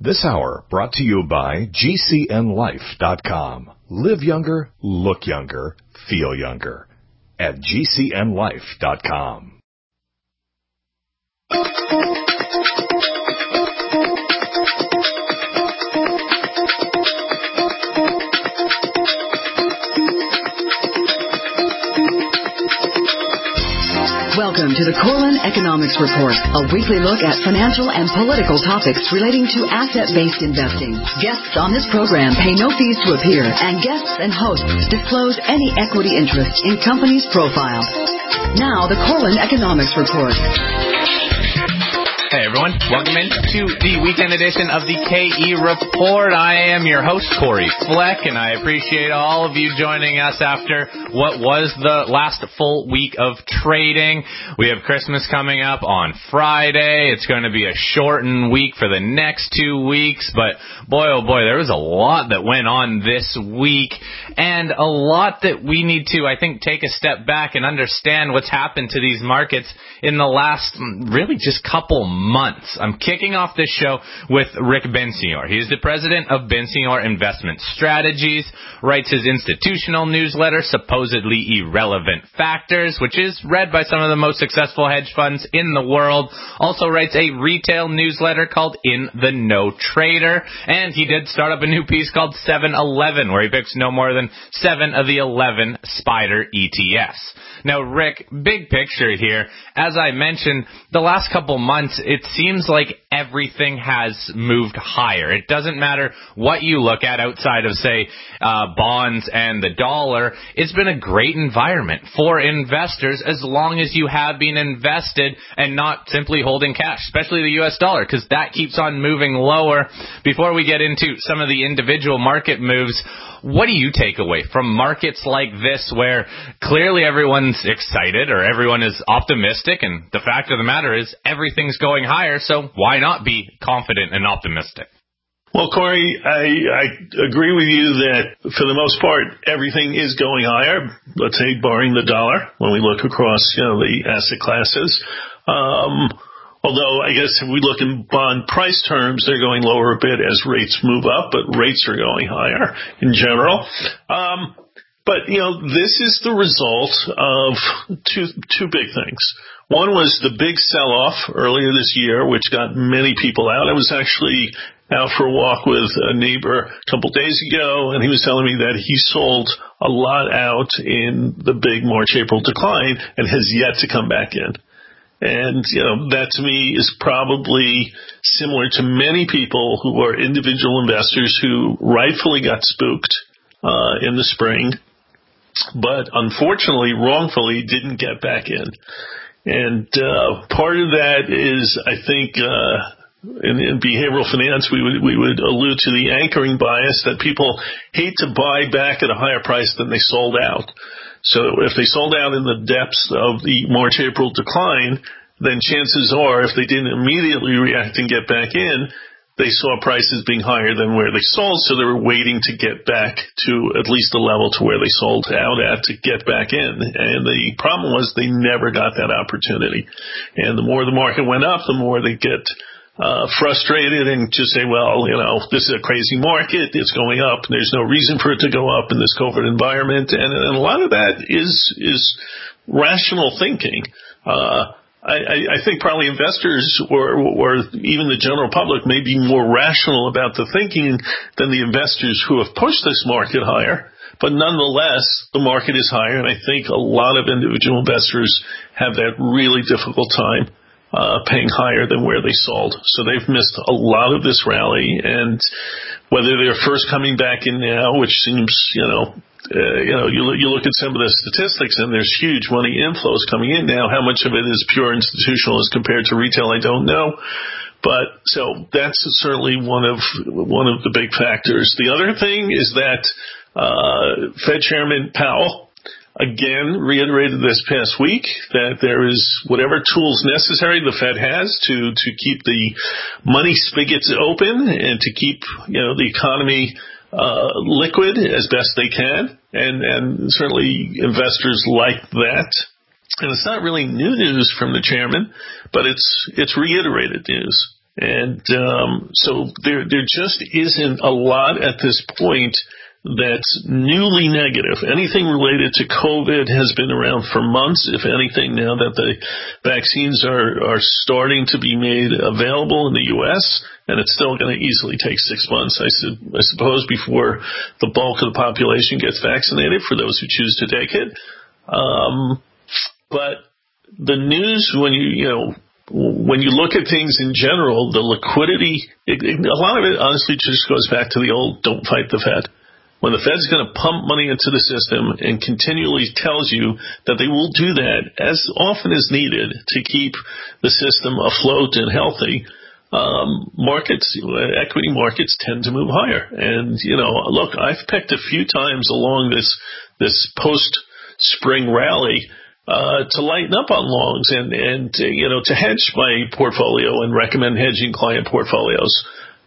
This hour brought to you by GCNLife.com. Live younger, look younger, feel younger at GCNLife.com. Welcome to the Corlin Economics Report, a weekly look at financial and political topics relating to asset-based investing. Guests on this program pay no fees to appear, and guests and hosts disclose any equity interest in companies' profiles. Now, the Corlin Economics Report. Hey everyone, welcome into the weekend edition of the KE Report. I am your host, Corey Fleck, and I appreciate all of you joining us after what was the last full week of trading. We have Christmas coming up on Friday. It's going to be a shortened week for the next 2 weeks, but boy, oh boy, there was a lot that went on this week, and a lot that we need to, I think, take a step back and understand what's happened to these markets in the last really just couple months. I'm kicking off this show with Rick Bensignor. He is the president of Bensignor Investment Strategies, writes his institutional newsletter, Supposedly Irrelevant Factors, which is read by some of the most successful hedge funds in the world. Also writes a retail newsletter called In the Know Trader, and he did start up a new piece called 7-Eleven, where he picks no more than 7 of the 11 SPDR ETFs. Now, Rick, big picture here. As I mentioned, the last couple months, it seems like everything has moved higher. It doesn't matter what you look at outside of, say, bonds and the dollar. It's been a great environment for investors as long as you have been invested and not simply holding cash, especially the U.S. dollar, because that keeps on moving lower. Before we get into some of the individual market moves, what do you take away from markets like this where clearly everyone's excited or everyone is optimistic, and the fact of the matter is everything's going higher, so why not be confident and optimistic? Well, Corey, I agree with you that for the most part everything is going higher, let's say barring the dollar when we look across the asset classes. Although I guess if we look in bond price terms, they're going lower a bit as rates move up, but rates are going higher in general. But this is the result of two big things. One was the big sell-off earlier this year, which got many people out. I was actually out for a walk with a neighbor a couple days ago, and he was telling me that he sold a lot out in the big March-April decline and has yet to come back in. And, that to me is probably similar to many people who are individual investors who rightfully got spooked in the spring, but unfortunately, wrongfully didn't get back in. And part of that is, I think, in behavioral finance, we would allude to the anchoring bias that people hate to buy back at a higher price than they sold out. So if they sold out in the depths of the March-April decline, then chances are if they didn't immediately react and get back in, they saw prices being higher than where they sold, so they were waiting to get back to at least the level to where they sold out at to get back in. And the problem was they never got that opportunity. And the more the market went up, the more they get frustrated and just say, well, this is a crazy market. It's going up. And there's no reason for it to go up in this COVID environment. And a lot of that is rational thinking. I think probably investors or even the general public may be more rational about the thinking than the investors who have pushed this market higher. But nonetheless, the market is higher. And I think a lot of individual investors have that really difficult time paying higher than where they sold. So they've missed a lot of this rally, and whether they're first coming back in now, which seems, you look at some of the statistics and there's huge money inflows coming in now. How much of it is pure institutional as compared to retail, I don't know. But so that's certainly one of the big factors. The other thing is that Fed Chairman Powell again reiterated this past week that there is whatever tools necessary the Fed has to keep the money spigots open and to keep the economy liquid as best they can, and certainly investors like that. And it's not really new news from the chairman, but it's reiterated news. And so there just isn't a lot at this point that's newly negative. Anything related to COVID has been around for months. If anything, now that the vaccines are starting to be made available in the U.S., and it's still going to easily take 6 months, I suppose, before the bulk of the population gets vaccinated, for those who choose to take it. But the news, when you look at things in general, the liquidity, a lot of it honestly just goes back to the old "don't fight the Fed." When the Fed's going to pump money into the system and continually tells you that they will do that as often as needed to keep the system afloat and healthy, equity markets tend to move higher. And, look, I've picked a few times along this post-spring rally to lighten up on longs and to hedge my portfolio and recommend hedging client portfolios.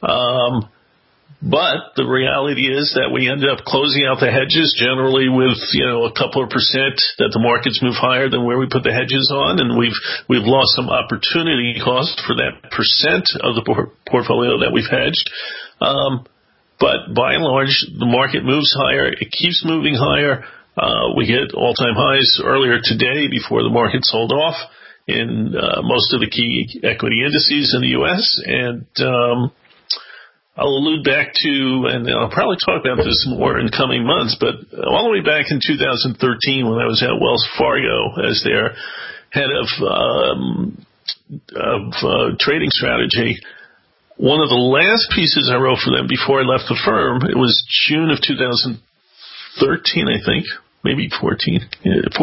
But the reality is that we ended up closing out the hedges generally with, a couple of percent that the markets move higher than where we put the hedges on. And we've lost some opportunity cost for that percent of the portfolio that we've hedged. But by and large, the market moves higher. It keeps moving higher. We hit all-time highs earlier today before the market sold off in most of the key equity indices in the U.S. And I'll allude back to, and I'll probably talk about this more in coming months, but all the way back in 2013 when I was at Wells Fargo as their head of trading strategy, one of the last pieces I wrote for them before I left the firm, it was June of 2013, I think. Maybe 2014,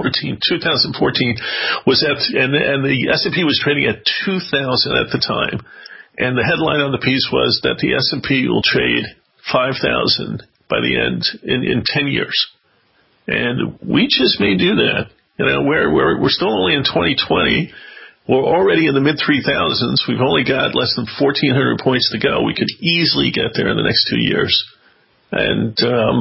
was at, and the S&P was trading at 2,000 at the time. And the headline on the piece was that the S&P will trade 5,000 by the end in 10 years. And we just may do that. We're still only in 2020. We're already in the mid 3,000s. We've only got less than 1,400 points to go. We could easily get there in the next 2 years. And,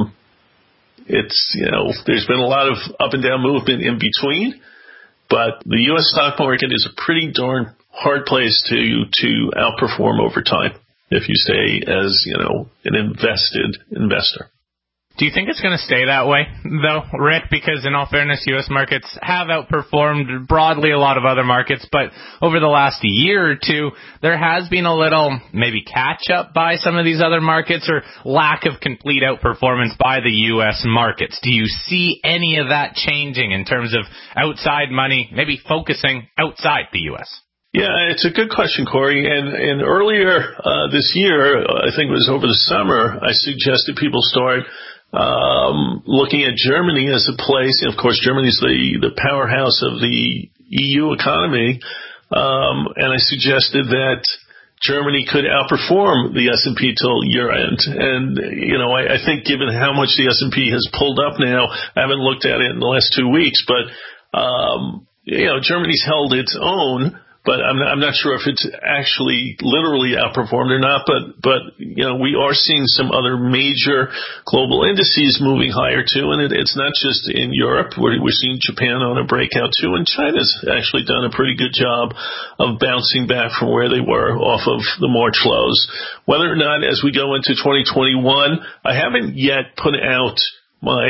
there's been a lot of up and down movement in between, but the U.S. stock market is a pretty darn hard place to outperform over time if you stay as, an invested investor. Do you think it's going to stay that way, though, Rick? Because in all fairness, U.S. markets have outperformed broadly a lot of other markets, but over the last year or two, there has been a little maybe catch-up by some of these other markets or lack of complete outperformance by the U.S. markets. Do you see any of that changing in terms of outside money, maybe focusing outside the U.S.? Yeah, it's a good question, Corey. And earlier this year, I think it was over the summer, I suggested people start looking at Germany as a place. And of course, Germany's the powerhouse of the EU economy. And I suggested that Germany could outperform the S&P till year end. And, I think given how much the S&P has pulled up now, I haven't looked at it in the last 2 weeks, but, Germany's held its own. But I'm not sure if it's actually literally outperformed or not, but we are seeing some other major global indices moving higher too, and it's not just in Europe. We're seeing Japan on a breakout too, and China's actually done a pretty good job of bouncing back from where they were off of the March lows. Whether or not as we go into 2021, I haven't yet put out my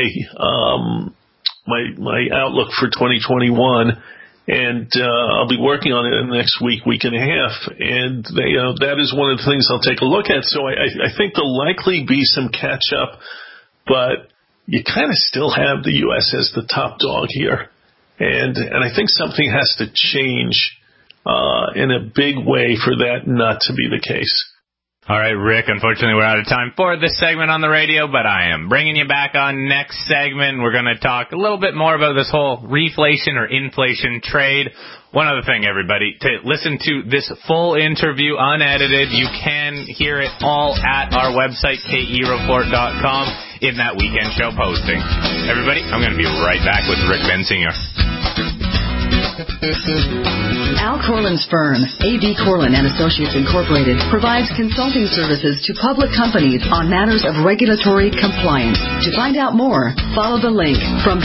outlook for 2021. And I'll be working on it in the next week and a half. And that is one of the things I'll take a look at. So I think there'll likely be some catch up, but you kind of still have the U.S. as the top dog here. And I think something has to change in a big way for that not to be the case. All right, Rick, unfortunately we're out of time for this segment on the radio, but I am bringing you back on next segment. We're going to talk a little bit more about this whole reflation or inflation trade. One other thing, everybody, to listen to this full interview unedited, you can hear it all at our website, kereport.com, in that weekend show posting. Everybody, I'm going to be right back with Rick Bensinger. Al Corlin's firm, A.B. Corlin & Associates Incorporated, provides consulting services to public companies on matters of regulatory compliance. To find out more, follow the link from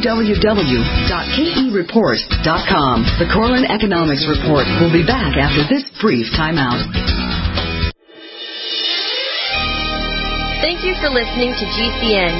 www.kereport.com. The Corlin Economics Report will be back after this brief timeout. Thank you for listening to GCN.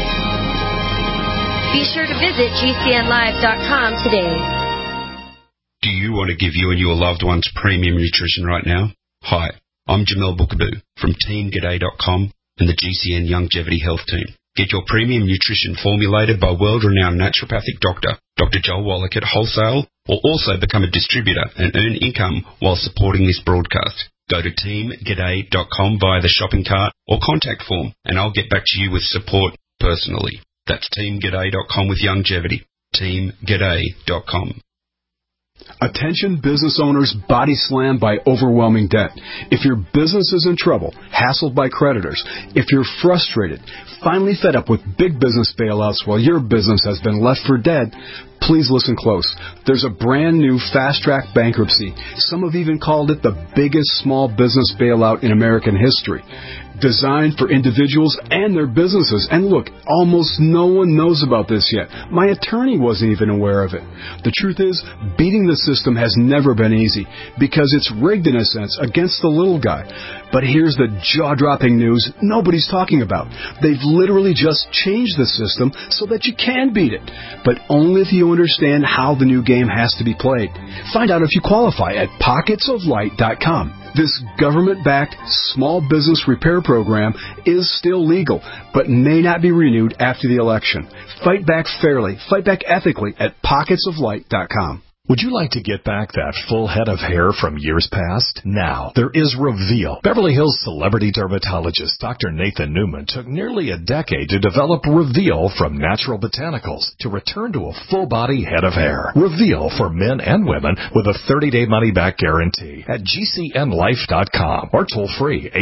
Be sure to visit GCNlive.com today. Do you want to give you and your loved ones premium nutrition right now? Hi, I'm Jamel Bookaboo from TeamGaday.com and the GCN Longevity Health Team. Get your premium nutrition formulated by world-renowned naturopathic doctor, Dr. Joel Wallach at wholesale, or also become a distributor and earn income while supporting this broadcast. Go to TeamGaday.com via the shopping cart or contact form, and I'll get back to you with support personally. That's TeamGaday.com with longevity. TeamGaday.com. Attention business owners body slammed by overwhelming debt. If your business is in trouble, hassled by creditors, if you're frustrated, finally fed up with big business bailouts while your business has been left for dead, please listen close. There's a brand new fast-track bankruptcy. Some have even called it the biggest small business bailout in American history. Designed for individuals and their businesses. And look, almost no one knows about this yet. My attorney wasn't even aware of it. The truth is, beating the system has never been easy because it's rigged in a sense against the little guy. But here's the jaw-dropping news nobody's talking about. They've literally just changed the system so that you can beat it, but only if you understand how the new game has to be played. Find out if you qualify at pocketsoflight.com. This government-backed small business repair program is still legal, but may not be renewed after the election. Fight back fairly, fight back ethically at pocketsoflight.com. Would you like to get back that full head of hair from years past? Now, there is Reveal. Beverly Hills celebrity dermatologist Dr. Nathan Newman took nearly a decade to develop Reveal from natural botanicals to return to a full-body head of hair. Reveal for men and women with a 30-day money-back guarantee at GCNlife.com or toll-free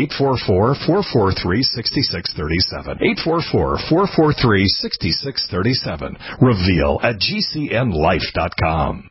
844-443-6637. 844-443-6637. Reveal at GCNlife.com.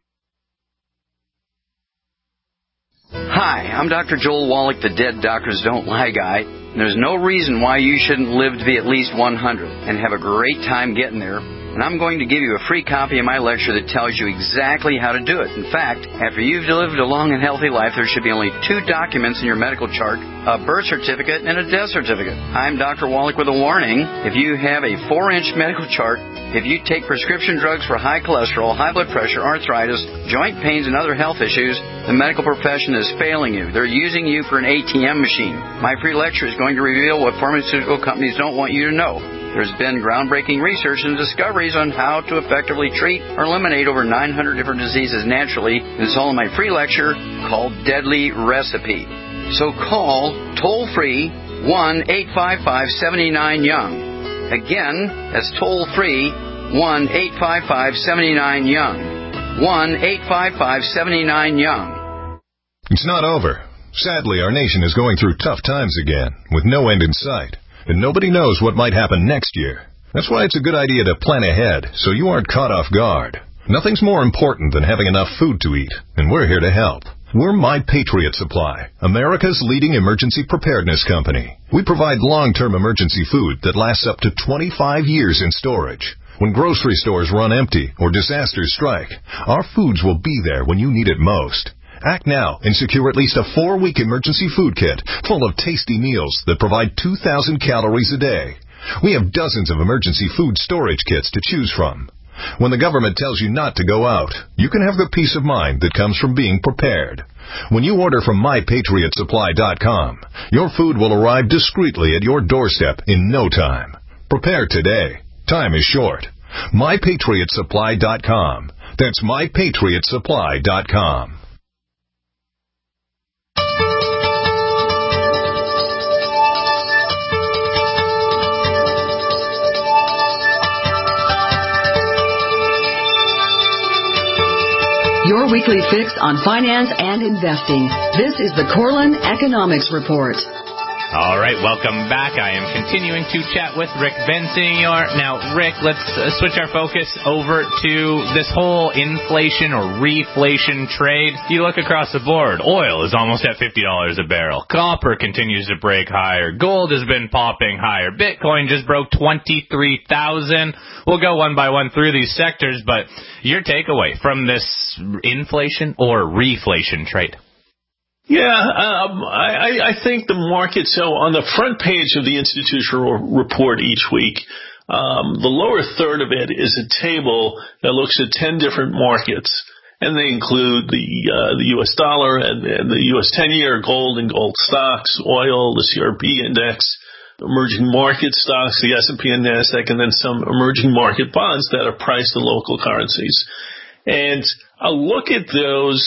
Hi, I'm Dr. Joel Wallach, the Dead Doctors Don't Lie guy. And there's no reason why you shouldn't live to be at least 100 and have a great time getting there. And I'm going to give you a free copy of my lecture that tells you exactly how to do it. In fact, after you've lived a long and healthy life, there should be only 2 documents in your medical chart, a birth certificate and a death certificate. I'm Dr. Wallach with a warning. If you have a 4-inch medical chart, if you take prescription drugs for high cholesterol, high blood pressure, arthritis, joint pains, and other health issues, the medical profession is failing you. They're using you for an ATM machine. My free lecture is going to reveal what pharmaceutical companies don't want you to know. There's been groundbreaking research and discoveries on how to effectively treat or eliminate over 900 different diseases naturally. It's all in my free lecture called Deadly Recipe. So call toll-free 1-855-79-YOUNG. Again, that's toll-free 1-855-79-YOUNG. 1-855-79-YOUNG. It's not over. Sadly, our nation is going through tough times again, with no end in sight. And nobody knows what might happen next year. That's why it's a good idea to plan ahead so you aren't caught off guard. Nothing's more important than having enough food to eat, and we're here to help. We're My Patriot Supply, America's leading emergency preparedness company. We provide long-term emergency food that lasts up to 25 years in storage. When grocery stores run empty or disasters strike, our foods will be there when you need it most. Act now and secure at least a 4-week emergency food kit full of tasty meals that provide 2,000 calories a day. We have dozens of emergency food storage kits to choose from. When the government tells you not to go out, you can have the peace of mind that comes from being prepared. When you order from MyPatriotSupply.com, your food will arrive discreetly at your doorstep in no time. Prepare today. Time is short. MyPatriotSupply.com. That's MyPatriotSupply.com. Your weekly fix on finance and investing. This is the Corlin Economics Report. All right, welcome back. I am continuing to chat with Rick Bensignor. Now, Rick, let's switch our focus over to this whole inflation or reflation trade. You look across the board, oil is almost at $50 a barrel. Copper continues to break higher. Gold has been popping higher. Bitcoin just broke 23,000. We'll go one by one through these sectors, but your takeaway from this inflation or reflation trade? Yeah, I think the market, so on the front page of the institutional report each week, the lower third of it is a table that looks at 10 different markets, and they include the U.S. dollar and the U.S. 10-year, gold and gold stocks, oil, the CRB index, emerging market stocks, the S&P and NASDAQ, and then some emerging market bonds that are priced in local currencies. And I'll look at those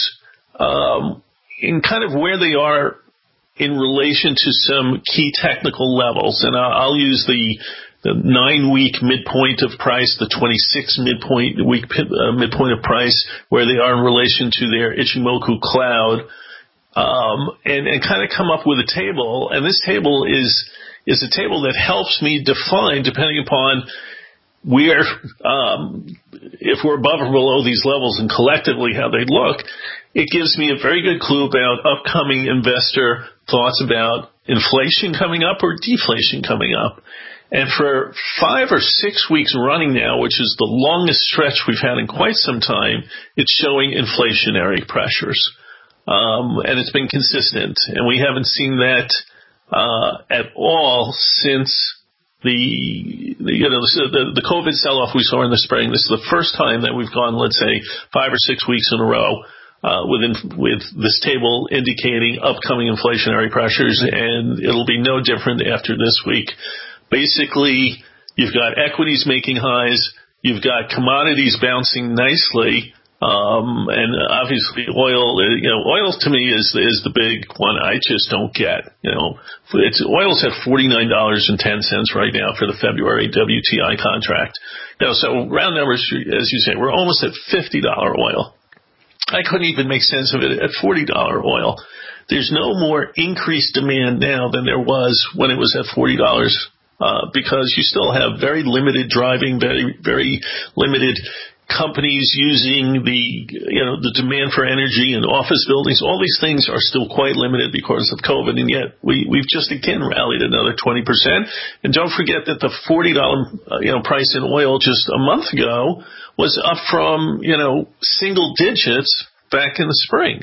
in kind of where they are in relation to some key technical levels. And I'll use the 9-week midpoint of price, the 26 week midpoint of price, where they are in relation to their Ichimoku cloud, and kind of come up with a table. And this table is a table that helps me define, depending upon where, if we're above or below these levels and collectively how they look, it gives me a very good clue about upcoming investor thoughts about inflation coming up or deflation coming up. And for 5 or 6 weeks running now, which is the longest stretch we've had in quite some time, it's showing inflationary pressures. And it's been consistent. And we haven't seen that at all since the COVID sell-off we saw in the spring. This is the first time that we've gone, let's say, 5 or 6 weeks in a row with this table indicating upcoming inflationary pressures, and it'll be no different after this week. Basically, you've got equities making highs, you've got commodities bouncing nicely, and obviously oil. Oil to me is the big one I just don't get. Oil's at $49.10 right now for the February WTI contract. So round numbers, as you say, we're almost at $50 oil. I couldn't even make sense of it at $40 oil. There's no more increased demand now than there was when it was at $40, because you still have very limited driving, very, very limited companies using the demand for energy in office buildings. All these things are still quite limited because of COVID, and yet we've just again rallied another 20%. And don't forget that the $40 price in oil just a month ago was up from single digits back in the spring.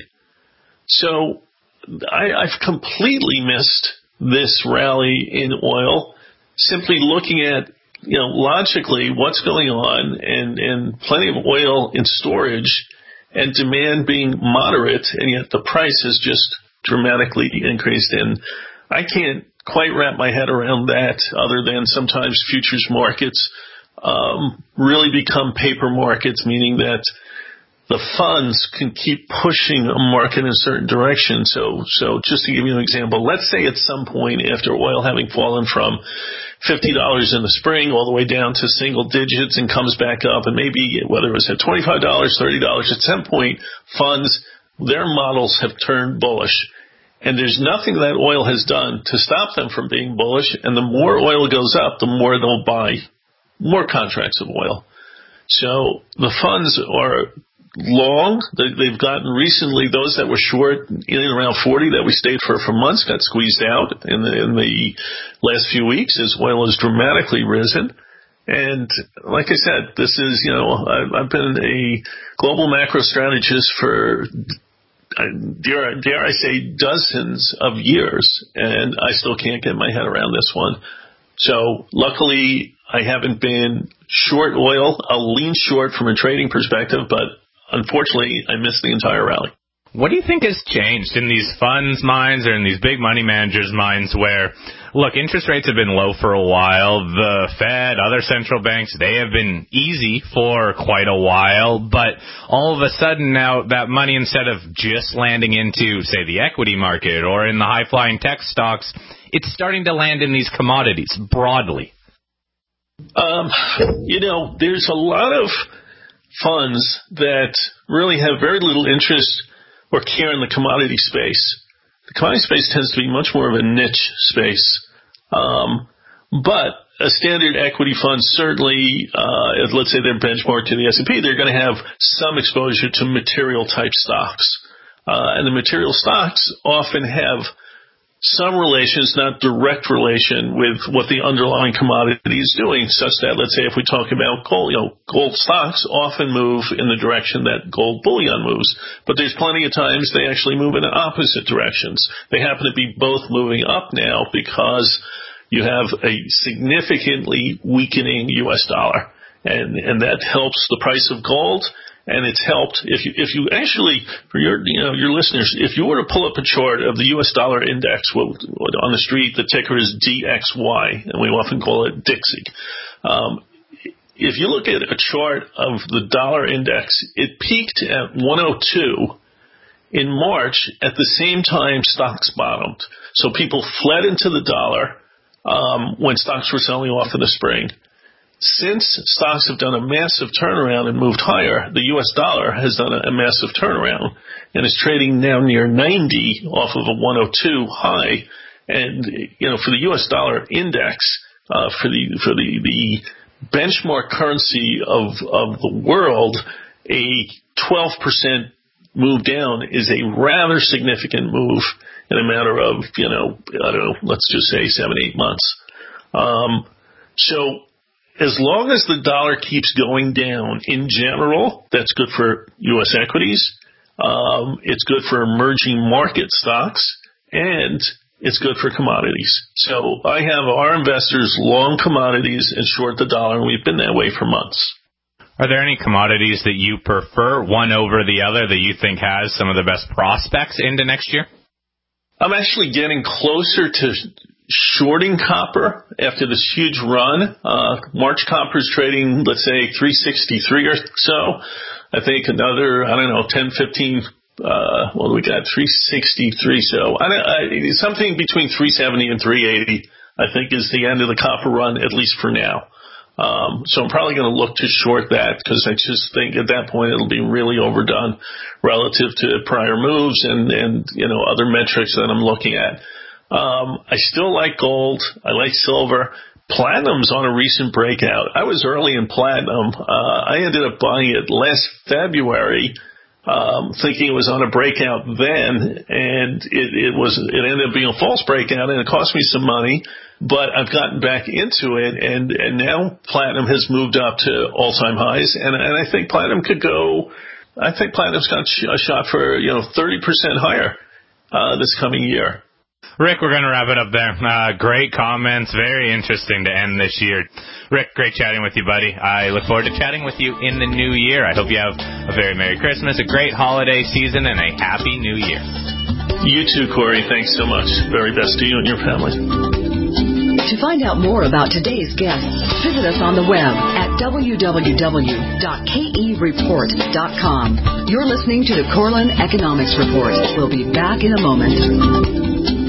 So I've completely missed this rally in oil, simply looking at logically what's going on, and plenty of oil in storage and demand being moderate, and yet the price has just dramatically increased. And I can't quite wrap my head around that, other than sometimes futures markets really become paper markets, meaning that the funds can keep pushing a market in a certain direction. So just to give you an example, let's say at some point after oil having fallen from $50 in the spring all the way down to single digits and comes back up, and maybe whether it was at $25, $30, at some point funds, their models have turned bullish. And there's nothing that oil has done to stop them from being bullish, and the more oil goes up, the more they'll buy more contracts of oil. So the funds are long. They've gotten recently, those that were short in and around 40 that we stayed for months got squeezed out in the last few weeks as oil has dramatically risen. And like I said, this is, I've been a global macro strategist for, dare I say, dozens of years, and I still can't get my head around this one. So luckily, I haven't been short oil. I'll lean short from a trading perspective, but unfortunately, I missed the entire rally. What do you think has changed in these funds' minds or in these big money managers' minds where, look, interest rates have been low for a while. The Fed, other central banks, they have been easy for quite a while. But all of a sudden now that money, instead of just landing into, say, the equity market or in the high-flying tech stocks, it's starting to land in these commodities broadly. There's a lot of funds that really have very little interest or care in the commodity space. The commodity space tends to be much more of a niche space. But a standard equity fund certainly, let's say they're benchmarked to the S&P, they're going to have some exposure to material type stocks. And the material stocks often have some relations, not direct relation with what the underlying commodity is doing, such that, let's say, if we talk about gold, gold stocks often move in the direction that gold bullion moves, but there's plenty of times they actually move in opposite directions. They happen to be both moving up now because you have a significantly weakening U.S. dollar, and that helps the price of gold. And it's helped if you actually, for your listeners, if you were to pull up a chart of the U.S. dollar index, what on the street the ticker is DXY, and we often call it Dixie. If you look at a chart of the dollar index, it peaked at 102 in March at the same time stocks bottomed. So people fled into the dollar when stocks were selling off in the spring. Since stocks have done a massive turnaround and moved higher, the U.S. dollar has done a massive turnaround and is trading now near 90 off of a 102 high. And, for the U.S. dollar index, for the benchmark currency of the world, a 12% move down is a rather significant move in a matter of, let's just say 7-8 months. So as long as the dollar keeps going down in general, that's good for U.S. equities. It's good for emerging market stocks, and it's good for commodities. So I have our investors long commodities and short the dollar, and we've been that way for months. Are there any commodities that you prefer, one over the other, that you think has some of the best prospects into next year? I'm actually getting closer to shorting copper after this huge run. March copper is trading, let's say, 363 or so. I think another, 10, 15, we got 363. So something between 370 and 380, I think, is the end of the copper run, at least for now. So I'm probably going to look to short that because I just think at that point it'll be really overdone relative to prior moves and other metrics that I'm looking at. I still like gold. I like silver. Platinum's on a recent breakout. I was early in platinum. I ended up buying it last February, thinking it was on a breakout then, and it ended up being a false breakout, and it cost me some money. But I've gotten back into it, and now platinum has moved up to all-time highs, and I think platinum could go. I think platinum's got a shot for 30% higher this coming year. Rick, we're going to wrap it up there. Great comments. Very interesting to end this year. Rick, great chatting with you, buddy. I look forward to chatting with you in the new year. I hope you have a very Merry Christmas, a great holiday season, and a Happy New Year. You too, Corey. Thanks so much. Very best to you and your family. To find out more about today's guests, visit us on the web at www.kereport.com. You're listening to the Corlin Economics Report. We'll be back in a moment.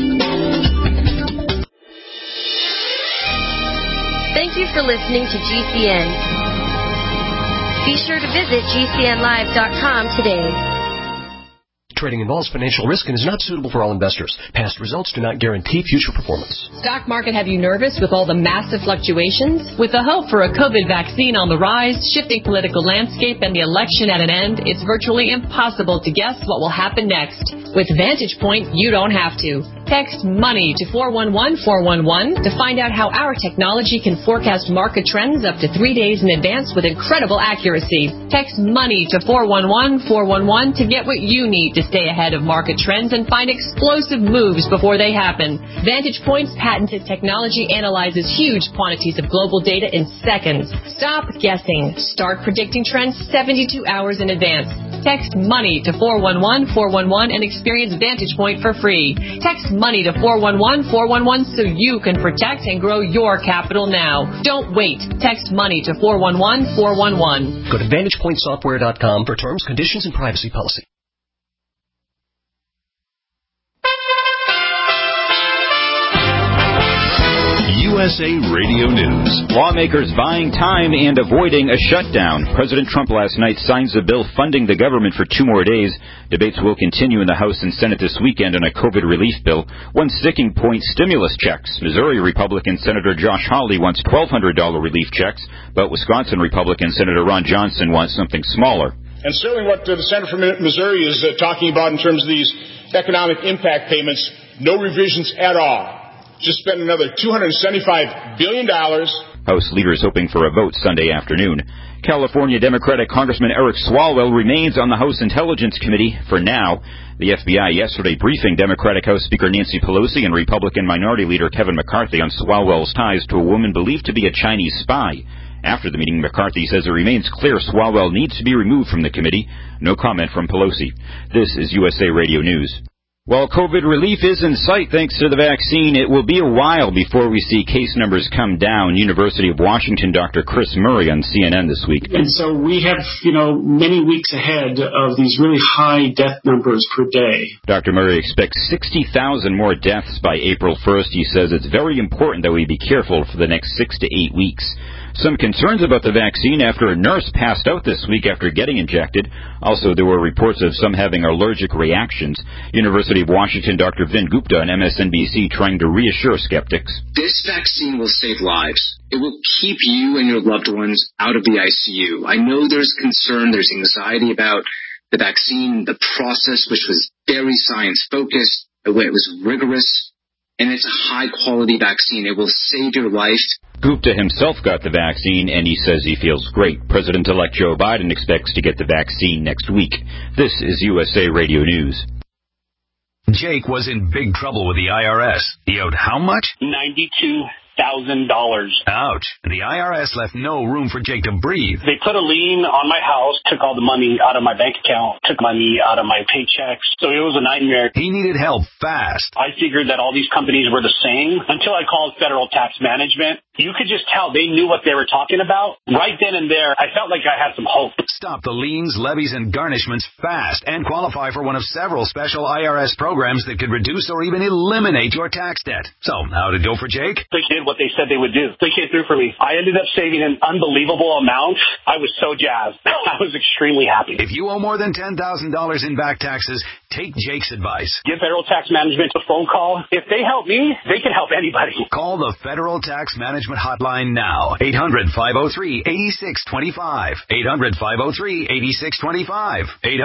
Thank you for listening to GCN. Be sure to visit GCNlive.com today. Trading involves financial risk and is not suitable for all investors. Past results do not guarantee future performance. Stock market have you nervous with all the massive fluctuations? With the hope for a COVID vaccine on the rise, shifting political landscape, and the election at an end, it's virtually impossible to guess what will happen next. With Vantage Point, you don't have to. Text MONEY to 411-411 to find out how our technology can forecast market trends up to 3 days in advance with incredible accuracy. Text MONEY to 411-411 to get what you need to stay ahead of market trends and find explosive moves before they happen. Vantage Point's patented technology analyzes huge quantities of global data in seconds. Stop guessing. Start predicting trends 72 hours in advance. Text MONEY to 411-411 and experience Vantage Point for free. Text MONEY to 411-411 so you can protect and grow your capital now. Don't wait. Text MONEY to 411-411. Go to VantagePointSoftware.com for terms, conditions, and privacy policy. USA Radio News. Lawmakers buying time and avoiding a shutdown. President Trump last night signs a bill funding the government for 2 more days. Debates will continue in the House and Senate this weekend on a COVID relief bill. One sticking point, stimulus checks. Missouri Republican Senator Josh Hawley wants $1,200 relief checks, but Wisconsin Republican Senator Ron Johnson wants something smaller. And certainly what the Senator from Missouri is talking about in terms of these economic impact payments, no revisions at all. Just spend another $275 billion. House leaders hoping for a vote Sunday afternoon. California Democratic Congressman Eric Swalwell remains on the House Intelligence Committee for now. The FBI yesterday briefing Democratic House Speaker Nancy Pelosi and Republican Minority Leader Kevin McCarthy on Swalwell's ties to a woman believed to be a Chinese spy. After the meeting, McCarthy says it remains clear Swalwell needs to be removed from the committee. No comment from Pelosi. This is USA Radio News. While COVID relief is in sight thanks to the vaccine, it will be a while before we see case numbers come down. University of Washington Dr. Chris Murray on CNN this week. And so we have, many weeks ahead of these really high death numbers per day. Dr. Murray expects 60,000 more deaths by April 1st. He says it's very important that we be careful for the next 6 to 8 weeks. Some concerns about the vaccine after a nurse passed out this week after getting injected. Also, there were reports of some having allergic reactions. University of Washington Dr. Vin Gupta on MSNBC trying to reassure skeptics. This vaccine will save lives. It will keep you and your loved ones out of the ICU. I know there's concern, there's anxiety about the vaccine, the process, which was very science-focused, the way it was rigorous, and it's a high-quality vaccine. It will save your life. Gupta himself got the vaccine, and he says he feels great. President-elect Joe Biden expects to get the vaccine next week. This is USA Radio News. Jake was in big trouble with the IRS. He owed how much? $92,000. Ouch. The IRS left no room for Jake to breathe. They put a lien on my house, took all the money out of my bank account, took money out of my paychecks. So it was a nightmare. He needed help fast. I figured that all these companies were the same until I called Federal Tax Management. You could just tell they knew what they were talking about. Right then and there, I felt like I had some hope. Stop the liens, levies, and garnishments fast and qualify for one of several special IRS programs that could reduce or even eliminate your tax debt. So, how'd it go for Jake? They did what they said they would do. They came through for me. I ended up saving an unbelievable amount. I was so jazzed. I was extremely happy. If you owe more than $10,000 in back taxes, take Jake's advice. Give Federal Tax Management a phone call. If they help me, they can help anybody. Call the Federal Tax Management hotline now. 800-503-8625. 800-503-8625.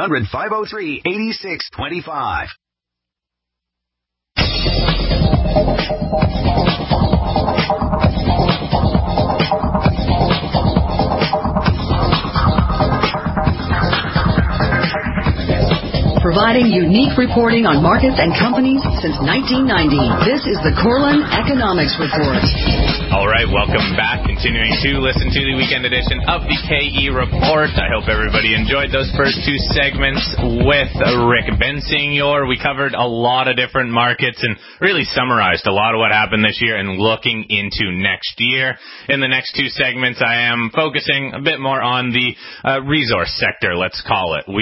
800-503-8625. Providing unique reporting on markets and companies since 1990. This is the Corlin Economics Report. All right, welcome back. Continuing to listen to the weekend edition of the KE Report. I hope everybody enjoyed those first two segments with Rick Bensignor. We covered a lot of different markets and really summarized a lot of what happened this year and looking into next year. In the next two segments, I am focusing a bit more on the resource sector, let's call it.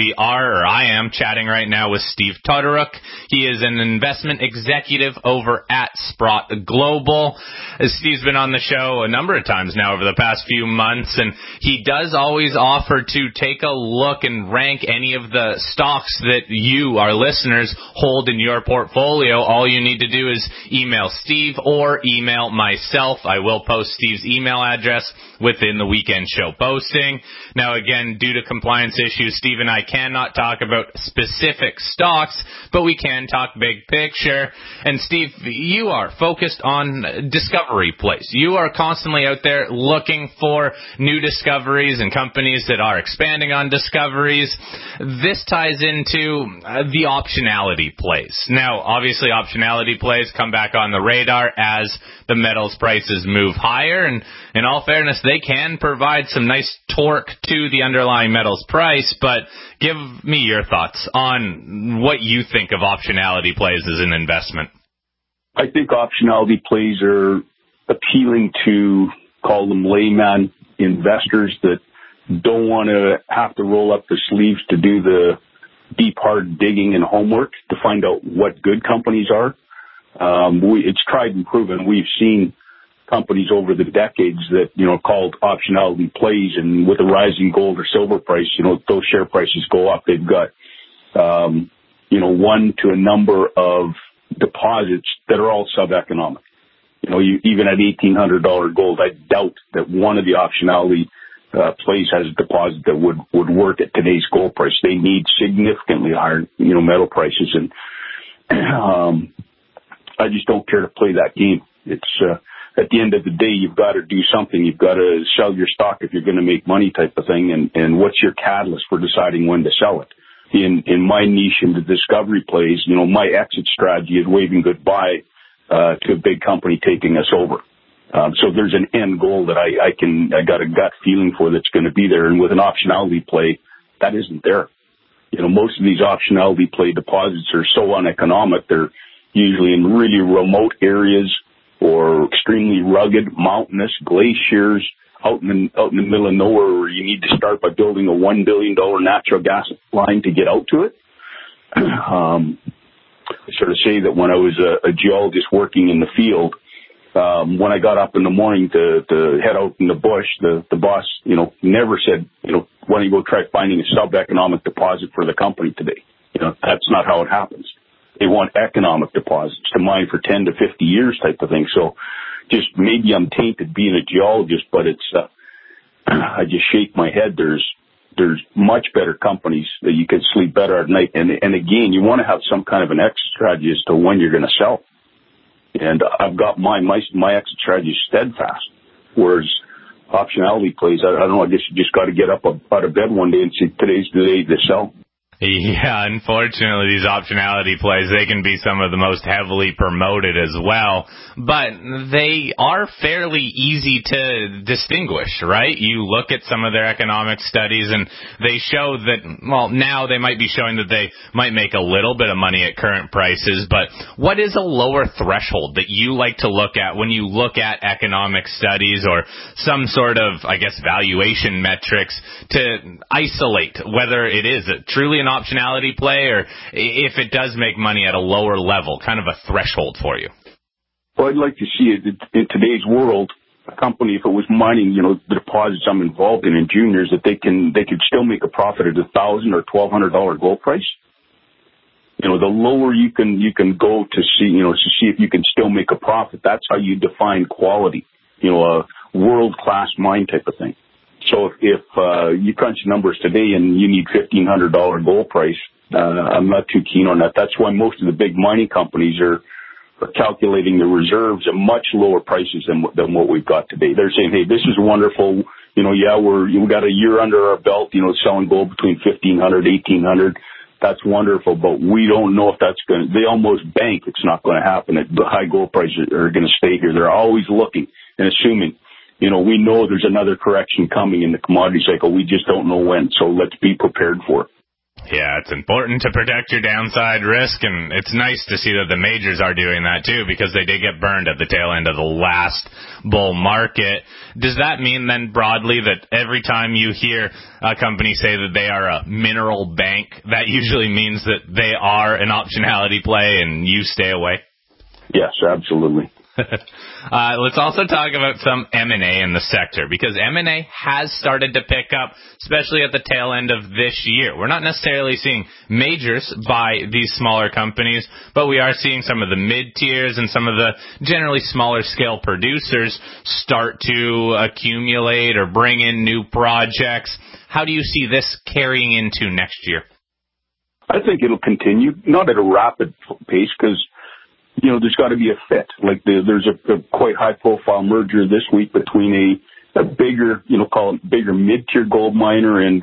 I am chatting right now with Steve Todoruk. He is an investment executive over at Sprott Global. Steve's been on the show a number of times now over the past few months, and he does always offer to take a look and rank any of the stocks that you, our listeners, hold in your portfolio. All you need to do is email Steve or email myself. I will post Steve's email address within the weekend show posting. Now, again, due to compliance issues, Steve and I cannot talk about specific stocks, but we can talk big picture. And Steve, you are focused on discovery plays. You are constantly out there looking for new discoveries and companies that are expanding on discoveries. This ties into the optionality plays. Now, obviously, optionality plays come back on the radar as the metals prices move higher, and in all fairness, they can provide some nice torque to the underlying metals price, but give me your thoughts on what you think of optionality plays as an investment. I think optionality plays are appealing to, call them layman investors that don't want to have to roll up their sleeves to do the deep, hard digging and homework to find out what good companies are. It's tried and proven. We've seen companies over the decades that, called optionality plays, and with a rising gold or silver price, those share prices go up. They've got one to a number of deposits that are all sub-economic. Even at $1,800 gold, I doubt that one of the optionality plays has a deposit that would work at today's gold price. They need significantly higher, metal prices, and I just don't care to play that game. It's at the end of the day, you've got to do something. You've got to sell your stock if you're going to make money, type of thing. And what's your catalyst for deciding when to sell it? In my niche in the discovery plays, my exit strategy is waving goodbye to a big company taking us over. So there's an end goal that I got a gut feeling for that's going to be there. And with an optionality play, that isn't there. Most of these optionality play deposits are so uneconomic. They're usually in really remote areas or extremely rugged, mountainous, glaciers out in the middle of nowhere where you need to start by building a $1 billion natural gas line to get out to it. I sort of say that when I was a geologist working in the field, when I got up in the morning to head out in the bush, the boss, never said, why don't you go try finding a sub-economic deposit for the company today? That's not how it happens. They want economic deposits to mine for 10 to 50 years type of thing. So just maybe I'm tainted being a geologist, but it's, I just shake my head. There's much better companies that you can sleep better at night. And again, you want to have some kind of an exit strategy as to when you're going to sell. And I've got my exit strategy is steadfast, whereas optionality plays, I don't know, I guess you just got to get up out of bed one day and say, today's the day to sell. Yeah, unfortunately, these optionality plays, they can be some of the most heavily promoted as well, but they are fairly easy to distinguish, right? You look at some of their economic studies and they show that, well, now they might be showing that they might make a little bit of money at current prices, but what is a lower threshold that you like to look at when you look at economic studies or some sort of, I guess, valuation metrics to isolate whether it is truly an optionality play or if it does make money at a lower level, kind of a threshold for you? Well, I'd like to see it in today's world, a company, if it was mining, the deposits I'm involved in juniors, that they could still make a profit at $1,000 or $1,200 gold price. The lower you can go to see if you can still make a profit. That's how you define quality, a world-class mine type of thing. So if you crunch numbers today and you need $1,500 gold price, I'm not too keen on that. That's why most of the big mining companies are calculating the reserves at much lower prices than what we've got today. They're saying, hey, this is wonderful. We got a year under our belt, selling gold between $1,500, $1,800. That's wonderful, but we don't know if that's going to, they almost bank it's not going to happen. The high gold prices are going to stay here. They're always looking and assuming. We know there's another correction coming in the commodity cycle. We just don't know when, so let's be prepared for it. Yeah, it's important to protect your downside risk, and it's nice to see that the majors are doing that too, because they did get burned at the tail end of the last bull market. Does that mean then broadly that every time you hear a company say that they are a mineral bank, that usually means that they are an optionality play and you stay away? Yes, absolutely. Let's also talk about some M&A in the sector, because M&A has started to pick up, especially at the tail end of this year. We're not necessarily seeing majors buy these smaller companies, but we are seeing some of the mid-tiers and some of the generally smaller scale producers start to accumulate or bring in new projects. How do you see this carrying into next year? I think it'll continue, not at a rapid pace, because there's got to be a fit. Like there's a quite high-profile merger this week between a bigger, call it bigger mid-tier gold miner and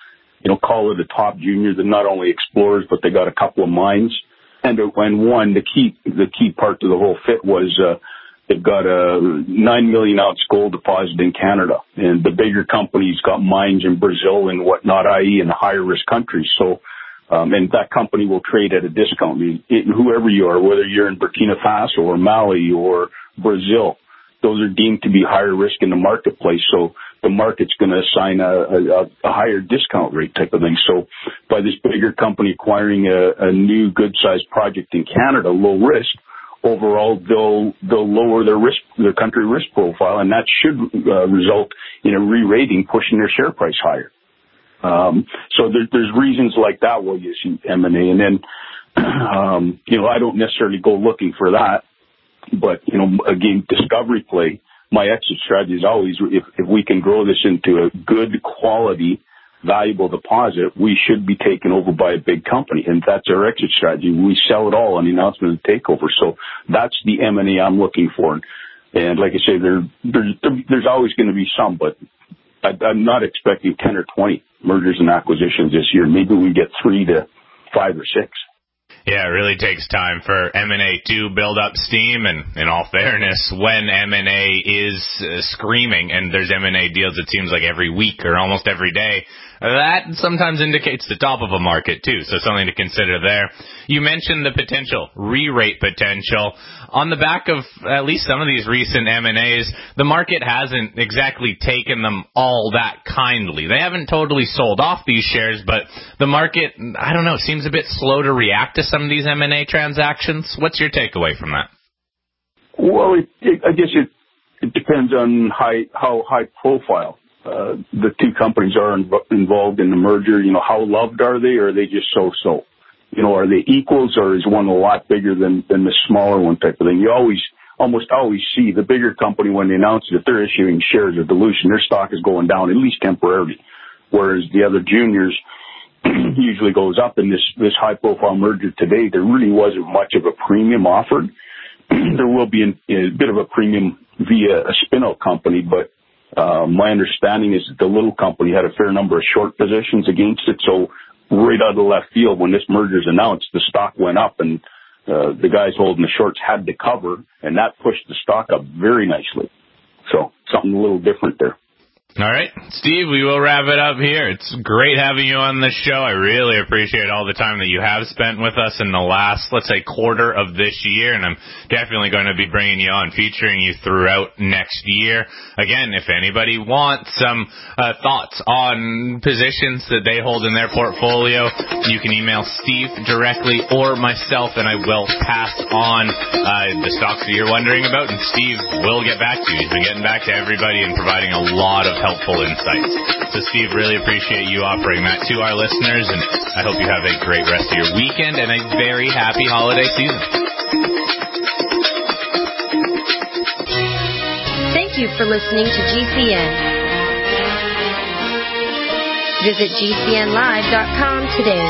call it a top junior that not only explores, but they got a couple of mines. And one, the key part to the whole fit was they've got a 9 million ounce gold deposit in Canada, and the bigger company's got mines in Brazil and whatnot, i.e. in the higher risk countries. So. And that company will trade at a discount. Whoever you are, whether you're in Burkina Faso or Mali or Brazil, those are deemed to be higher risk in the marketplace. So the market's going to assign a higher discount rate type of thing. So by this bigger company acquiring a new good-sized project in Canada, low risk, overall they'll lower their country risk profile, and that should result in a re-rating, pushing their share price higher. So there's reasons like that why you see M&A. And then, I don't necessarily go looking for that. But, again, discovery play, my exit strategy is always if we can grow this into a good quality, valuable deposit, we should be taken over by a big company. And that's our exit strategy. We sell it all on the announcement of the takeover. So that's the M&A I'm looking for. And like I say, there's always going to be some, but I'm not expecting 10 or 20 mergers and acquisitions this year. Maybe we get 3 to 5 or 6. Yeah, it really takes time for M&A to build up steam, and in all fairness, when M&A is screaming, and there's M&A deals it seems like every week or almost every day, that sometimes indicates the top of a market too, so something to consider there. You mentioned the potential, re-rate potential. On the back of at least some of these recent M&As, the market hasn't exactly taken them all that kindly. They haven't totally sold off these shares, but the market, I don't know, seems a bit slow to react to some of these M&A transactions. What's your takeaway from that? Well, I guess it depends on how high profile the two companies are involved in the merger. How loved are they, or are they just so-so? Are they equals, or is one a lot bigger than the smaller one type of thing? You almost always see the bigger company, when they announce that they're issuing shares of dilution, their stock is going down, at least temporarily, whereas the other juniors usually goes up. In this high-profile merger today, there really wasn't much of a premium offered. There will be a bit of a premium via a spin-out company, but my understanding is that the little company had a fair number of short positions against it. So right out of the left field, when this merger is announced, the stock went up, and the guys holding the shorts had to cover, and that pushed the stock up very nicely. So something a little different there. All right, Steve, we will wrap it up here. It's great having you on the show. I really appreciate all the time that you have spent with us in the last, let's say, quarter of this year, and I'm definitely going to be bringing you on, featuring you throughout next year. Again, if anybody wants some thoughts on positions that they hold in their portfolio, you can email Steve directly or myself, and I will pass on the stocks that you're wondering about, and Steve will get back to you. He's been getting back to everybody and providing a lot of helpful insights. So, Steve, really appreciate you offering that to our listeners, and I hope you have a great rest of your weekend and a very happy holiday season. Thank you for listening to GCN. Visit GCNlive.com today.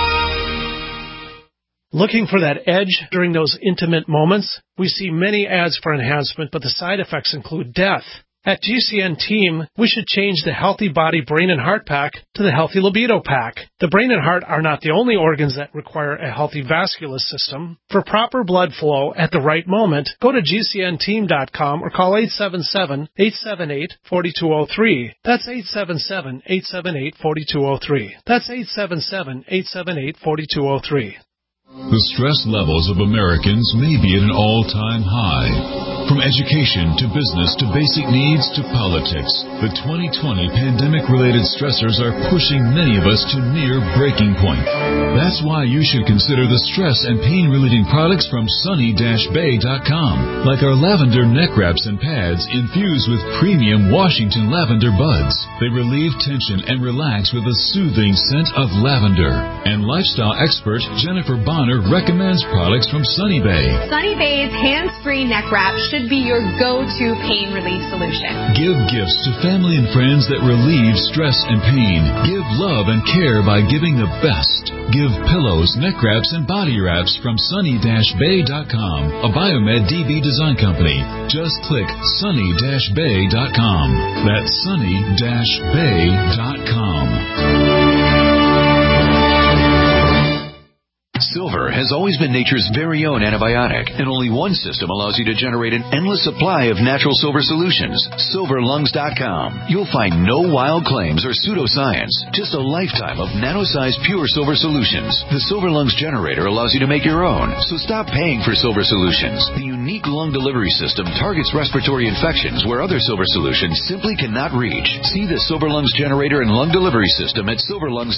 Looking for that edge during those intimate moments? We see many ads for enhancement, but the side effects include death. At GCN Team, we should change the Healthy Body, Brain, and Heart Pack to the Healthy Libido Pack. The brain and heart are not the only organs that require a healthy vascular system. For proper blood flow at the right moment, go to GCNteam.com or call 877-878-4203. That's 877-878-4203. That's 877-878-4203. The stress levels of Americans may be at an all-time high. From education to business to basic needs to politics, the 2020 pandemic-related stressors are pushing many of us to near breaking point. That's why you should consider the stress and pain-relieving products from sunny-bay.com, like our lavender neck wraps and pads infused with premium Washington lavender buds. They relieve tension and relax with a soothing scent of lavender. And lifestyle expert Jennifer Bonner recommends products from Sunny Bay. Sunny Bay's hands-free neck wrap should be your go-to pain relief solution. Give gifts to family and friends that relieve stress and pain. Give love and care by giving the best. Give pillows, neck wraps, and body wraps from sunny-bay.com, a Biomed DB design company. Just click sunny-bay.com. That's sunny-bay.com. Silver has always been nature's very own antibiotic, and only one system allows you to generate an endless supply of natural silver solutions. SilverLungs.com. You'll find no wild claims or pseudoscience, just a lifetime of nano-sized pure silver solutions. The Silver Lungs generator allows you to make your own, so stop paying for silver solutions. The unique lung delivery system targets respiratory infections where other silver solutions simply cannot reach. See the Silver Lungs generator and lung delivery system at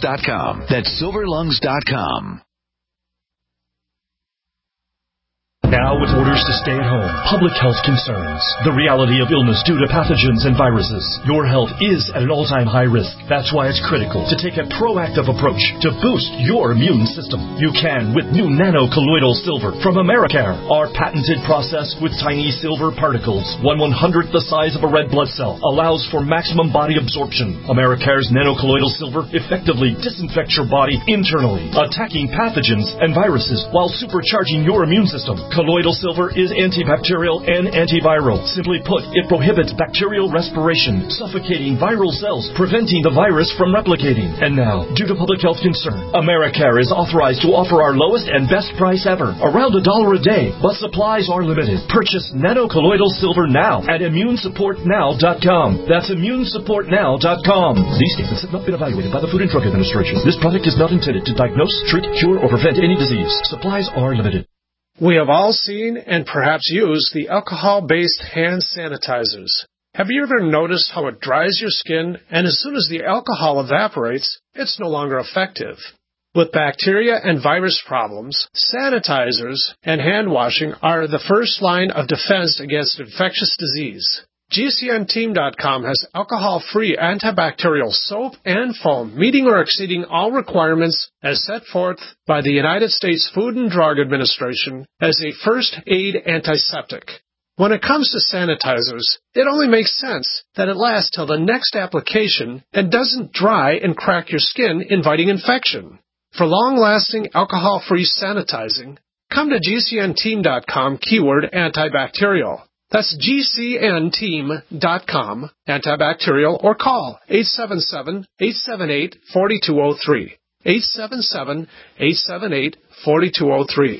SilverLungs.com. That's SilverLungs.com. Now with orders to stay at home, public health concerns, the reality of illness due to pathogens and viruses, your health is at an all-time high risk. That's why it's critical to take a proactive approach to boost your immune system. You can with new nano-colloidal silver from Americare. Our patented process with tiny silver particles, 1/100th the size of a red blood cell, allows for maximum body absorption. Americare's nano-colloidal silver effectively disinfects your body internally, attacking pathogens and viruses while supercharging your immune system. Colloidal silver is antibacterial and antiviral. Simply put, it prohibits bacterial respiration, suffocating viral cells, preventing the virus from replicating. And now, due to public health concern, Americare is authorized to offer our lowest and best price ever, around $1 a day, but supplies are limited. Purchase nano-colloidal silver now at immunesupportnow.com. That's immunesupportnow.com. These statements have not been evaluated by the Food and Drug Administration. This product is not intended to diagnose, treat, cure, or prevent any disease. Supplies are limited. We have all seen and perhaps used the alcohol-based hand sanitizers. Have you ever noticed how it dries your skin, and as soon as the alcohol evaporates, it's no longer effective? With bacteria and virus problems, sanitizers and hand washing are the first line of defense against infectious disease. GCNteam.com has alcohol-free antibacterial soap and foam, meeting or exceeding all requirements as set forth by the United States Food and Drug Administration as a first aid antiseptic. When it comes to sanitizers, it only makes sense that it lasts till the next application and doesn't dry and crack your skin, inviting infection. For long-lasting alcohol-free sanitizing, come to GCNteam.com keyword antibacterial. That's GCNteam.com, antibacterial, or call 877-878-4203. 877-878-4203.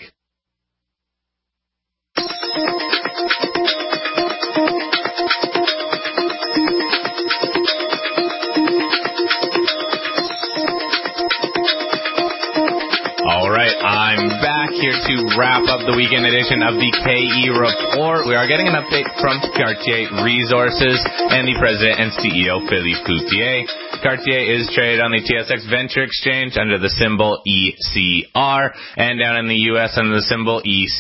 All right, I'm back here to wrap up the weekend edition of the KE Report. We are getting an update from Cartier Resources and the president and CEO, Philippe Cloutier. Cartier is traded on the TSX Venture Exchange under the symbol ECR, and down in the U.S. under the symbol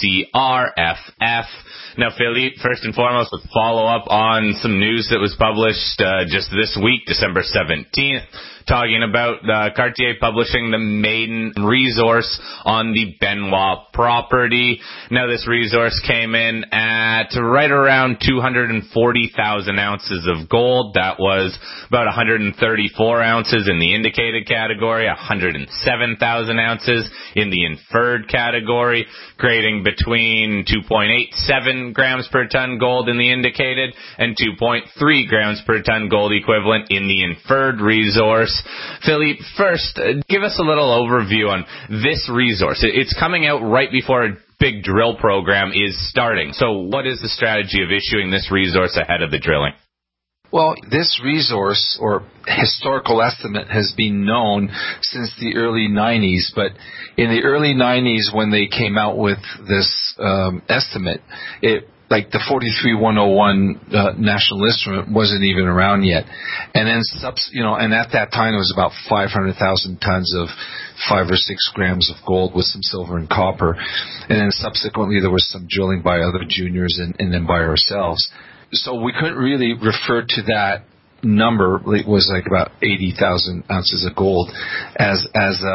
ECRFF. Now, Philippe, first and foremost, let's follow up on some news that was published just this week, December 17th. Talking about Cartier publishing the maiden resource on the Benoit property. Now, this resource came in at right around 240,000 ounces of gold. That was about 134 ounces in the indicated category, 107,000 ounces in the inferred category, creating between 2.87 grams per ton gold in the indicated and 2.3 grams per ton gold equivalent in the inferred resource. Philippe, first, give us a little overview on this resource. It's coming out right before a big drill program is starting. So what is the strategy of issuing this resource ahead of the drilling? Well, this resource or historical estimate has been known since the early 90s, but in the early 90s when they came out with this estimate, like the 43101 national instrument wasn't even around yet, and then and at that time it was about 500,000 tons of 5 or 6 grams of gold with some silver and copper, and then subsequently there was some drilling by other juniors and then by ourselves. So we couldn't really refer to that number. It was like about 80,000 ounces of gold as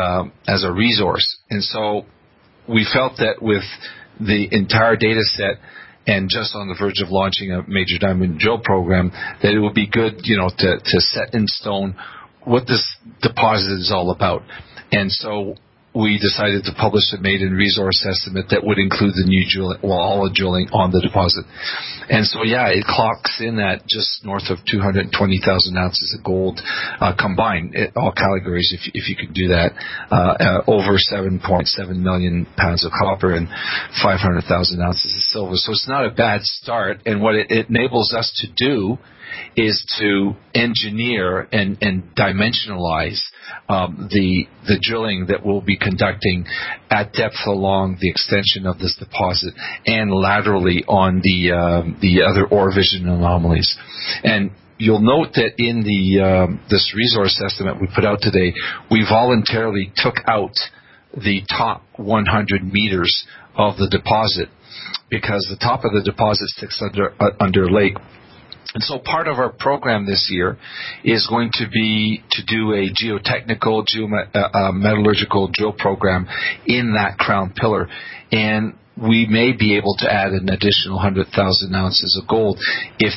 a resource, and so we felt that with the entire data set and just on the verge of launching a major diamond drill program, that it would be good, to set in stone what this deposit is all about. And so we decided to publish a maiden resource estimate that would include the new drilling, all the drilling on the deposit. And so, it clocks in at just north of 220,000 ounces of gold combined, all categories, if you could do that, over 7.7 million pounds of copper and 500,000 ounces of silver. So it's not a bad start. And what it enables us to do is to engineer and dimensionalize the drilling that we'll be conducting at depth along the extension of this deposit and laterally on the other ore vision anomalies. And you'll note that in the this resource estimate we put out today, we voluntarily took out the top 100 meters of the deposit, because the top of the deposit sticks under a lake. And so part of our program this year is going to be to do a geotechnical, metallurgical drill program in that crown pillar. And we may be able to add an additional 100,000 ounces of gold if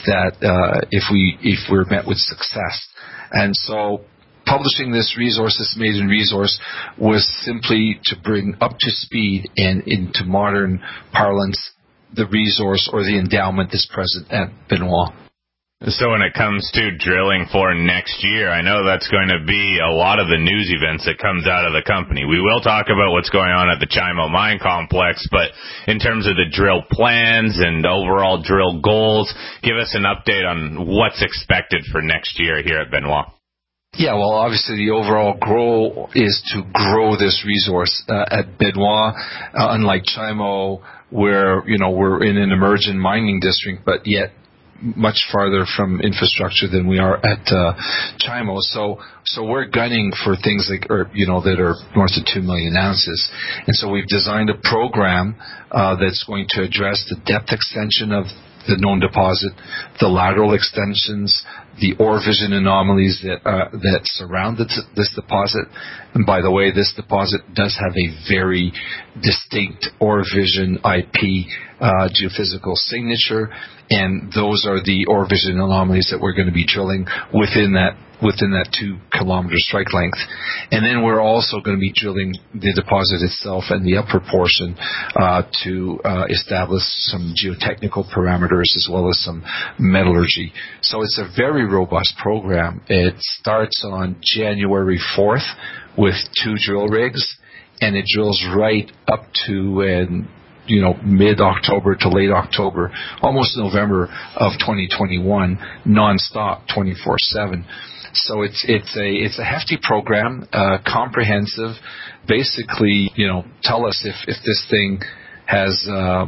we're met with success. And so publishing this resource, this maiden resource, was simply to bring up to speed and into modern parlance the resource or the endowment that's present at Benoit. So when it comes to drilling for next year, I know that's going to be a lot of the news events that comes out of the company. We will talk about what's going on at the Chimo Mine Complex, but in terms of the drill plans and overall drill goals, give us an update on what's expected for next year here at Benoit. Yeah, well, obviously the overall goal is to grow this resource at Benoit, unlike Chimo, where, we're in an emerging mining district, but yet much farther from infrastructure than we are at Chimo. So we're gunning for things that are north of 2 million ounces. And so we've designed a program that's going to address the depth extension of the known deposit, the lateral extensions, the ore vision anomalies that surround this deposit. And by the way, this deposit does have a very distinct ore vision IP geophysical signature, and those are the ore vision anomalies that we're going to be drilling within that 2-kilometer strike length. And then we're also going to be drilling the deposit itself and the upper portion to establish some geotechnical parameters as well as some metallurgy. So it's a very robust program. It starts on January 4th with 2 drill rigs, and it drills right up to mid-October to late October, almost November of 2021, non-stop, 24/7. So it's a hefty program, comprehensive. Basically, tell us if this thing has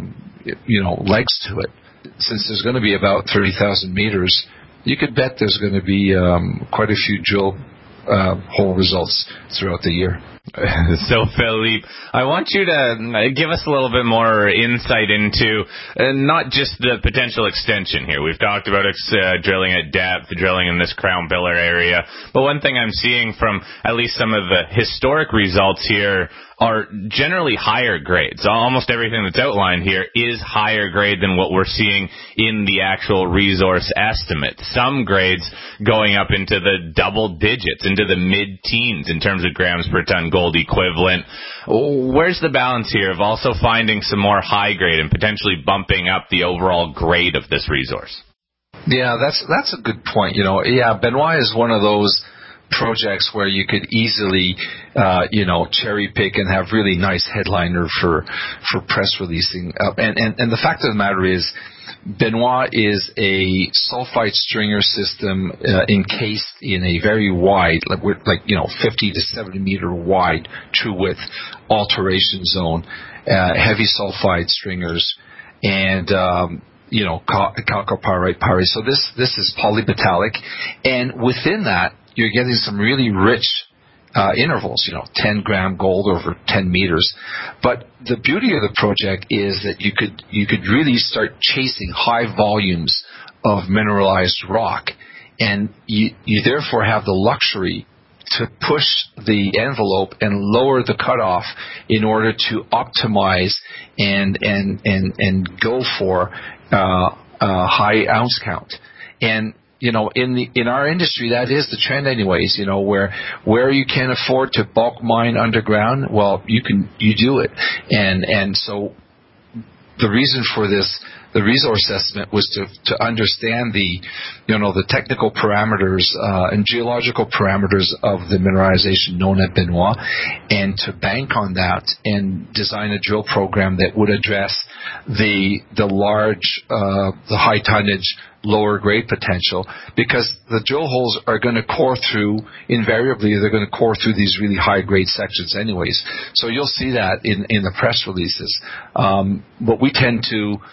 legs to it. Since there's going to be about 30,000 meters, you could bet there's going to be quite a few drill hole results throughout the year. So, Philippe, I want you to give us a little bit more insight into not just the potential extension here. We've talked about drilling at depth, drilling in this crown pillar area, but one thing I'm seeing from at least some of the historic results here are generally higher grades. Almost everything that's outlined here is higher grade than what we're seeing in the actual resource estimate. Some grades going up into the double digits, into the mid-teens in terms of grams per ton gold equivalent. Where's the balance here of also finding some more high grade and potentially bumping up the overall grade of this resource? Yeah, that's a good point. Benoit is one of those projects where you could easily, cherry pick and have really nice headliner for press releasing. And the fact of the matter is, Benoit is a sulfide stringer system encased in a very wide, 50 to 70 meter wide true width alteration zone, heavy sulfide stringers, and chalcopyrite pyrite. So this is polymetallic, and within that you're getting some really rich intervals, 10 gram gold over 10 meters. But the beauty of the project is that you could really start chasing high volumes of mineralized rock, and you therefore have the luxury to push the envelope and lower the cutoff in order to optimize and go for a high ounce count. And in our industry, that is the trend anyways, where you can afford to bulk mine underground, well, you do it. And so the reason for this, the resource estimate, was to understand the technical parameters and geological parameters of the mineralization known at Benoit, and to bank on that and design a drill program that would address the large, the high tonnage, lower grade potential, because the drill holes are going to core through, invariably they're going to core through these really high grade sections anyways. So you'll see that in the press releases. But we tend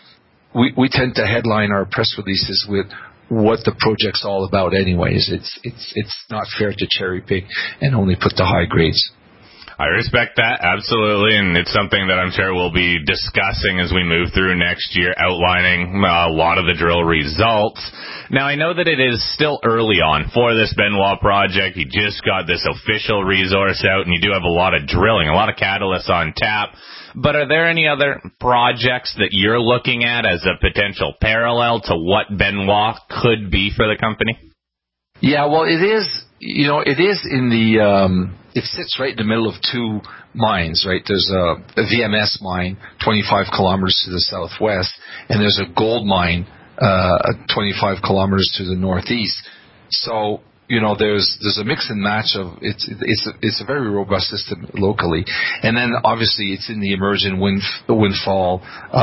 to headline our press releases with what the project's all about anyways. It's not fair to cherry pick and only put the high grades. I respect that, absolutely, and it's something that I'm sure we'll be discussing as we move through next year, outlining a lot of the drill results. Now, I know that it is still early on for this Benoit project. You just got this official resource out, and you do have a lot of drilling, a lot of catalysts on tap. But are there any other projects that you're looking at as a potential parallel to what Benoit could be for the company? Yeah, well, it is in the, it sits right in the middle of two mines, right? There's a VMS mine 25 kilometers to the southwest, and there's a gold mine 25 kilometers to the northeast. So, there's a mix and match of it's a very robust system locally, and then obviously it's in the emerging Windfall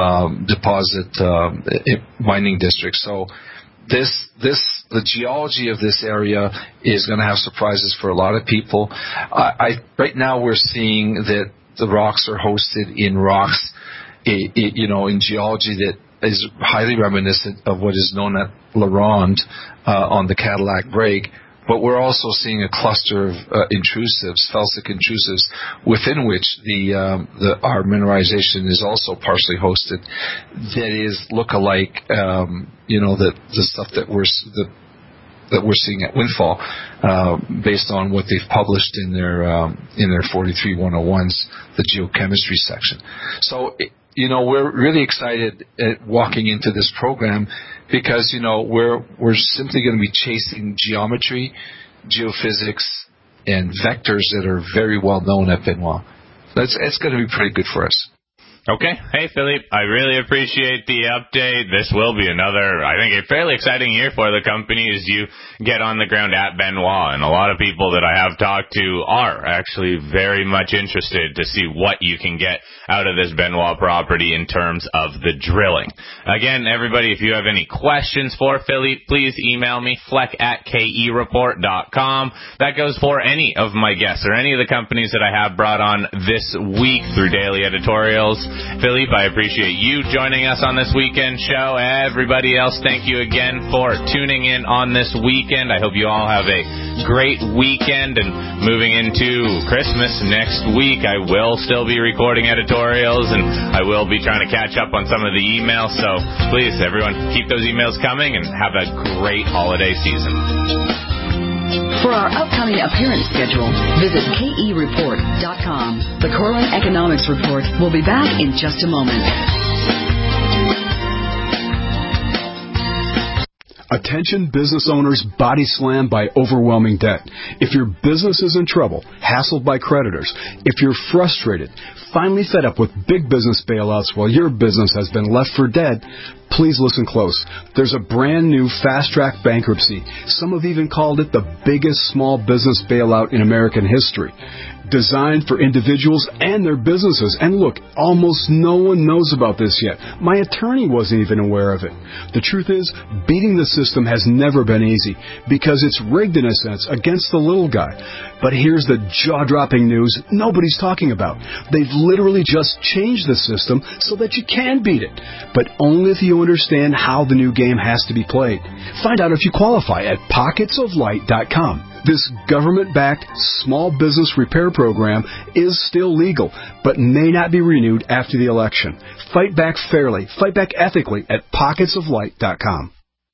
deposit mining district. So the geology of this area is going to have surprises for a lot of people. Right now we're seeing that the rocks are hosted in rocks, in geology that is highly reminiscent of what is known at La Ronde on the Cadillac Break. But we're also seeing a cluster of intrusives, felsic intrusives, within which our mineralization is also partially hosted. That is look-alike, the stuff that we're seeing at Windfall, based on what they've published in their 43-101s, the geochemistry section. So, we're really excited at walking into this program because, we're simply going to be chasing geometry, geophysics, and vectors that are very well known at Benoit. So it's going to be pretty good for us. Okay. Hey, Philippe, I really appreciate the update. This will be another, I think, a fairly exciting year for the company as you get on the ground at Benoit. And a lot of people that I have talked to are actually very much interested to see what you can get out of this Benoit property in terms of the drilling. Again, everybody, if you have any questions for Philippe, please email me, fleck@kereport.com. That goes for any of my guests or any of the companies that I have brought on this week through daily editorials. Philippe, I appreciate you joining us on this weekend show. Everybody else, thank you again for tuning in on this weekend. I hope you all have a great weekend, and moving into Christmas next week, I will still be recording editorials, and I will be trying to catch up on some of the emails. So please, everyone, keep those emails coming and have a great holiday season. For our upcoming appearance schedule, visit KEReport.com. The Corwin Economics Report will be back in just a moment. Attention business owners body slammed by overwhelming debt. If your business is in trouble, hassled by creditors, if you're frustrated, finally fed up with big business bailouts while your business has been left for dead, please listen close. There's a brand new fast-track bankruptcy. Some have even called it the biggest small business bailout in American history. Designed for individuals and their businesses. And look, almost no one knows about this yet. My attorney wasn't even aware of it. The truth is, beating the system has never been easy because it's rigged in a sense against the little guy. But here's the jaw-dropping news nobody's talking about. They've literally just changed the system so that you can beat it, but only if you understand how the new game has to be played. Find out if you qualify at pocketsoflight.com. This government-backed small business repair program is still legal, but may not be renewed after the election. Fight back fairly, fight back ethically at pocketsoflight.com.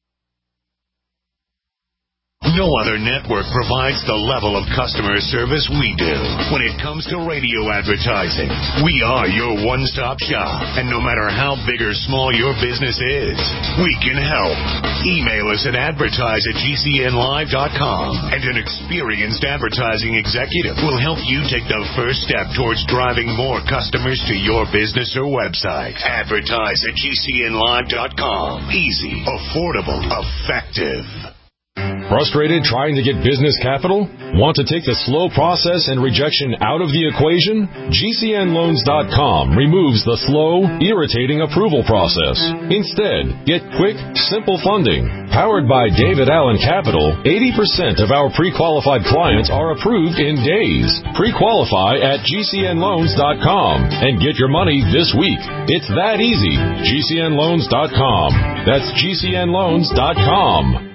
No other network provides the level of customer service we do. When it comes to radio advertising, we are your one-stop shop. And no matter how big or small your business is, we can help. Email us at advertise@gcnlive.com, and an experienced advertising executive will help you take the first step towards driving more customers to your business or website. Advertise@gcnlive.com. Easy, affordable, effective. Frustrated trying to get business capital? Want to take the slow process and rejection out of the equation? GCNloans.com removes the slow, irritating approval process. Instead, get quick, simple funding. Powered by David Allen Capital, 80% of our pre-qualified clients are approved in days. Pre-qualify at GCNloans.com and get your money this week. It's that easy. GCNloans.com. That's GCNloans.com.